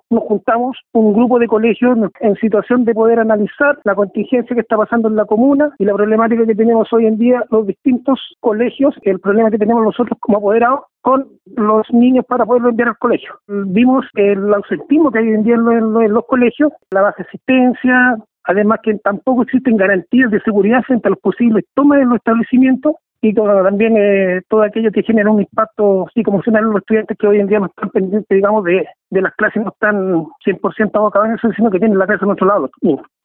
nos juntamos un grupo de colegios en situación de poder analizar la contingencia que está pasando en la comuna y la problemática que tenemos hoy en día los distintos colegios, el problema que tenemos nosotros como apoderados con los niños para poderlo enviar al colegio. Vimos el ausentismo que hay hoy en día en los colegios, la baja asistencia, además que tampoco existen garantías de seguridad frente a los posibles tomas en los establecimientos y también todo aquello que genera un impacto psicoemocional en los estudiantes que hoy en día no están pendientes, digamos, de las clases, no están 100% abocados en eso, sino que tienen la casa en otro lado.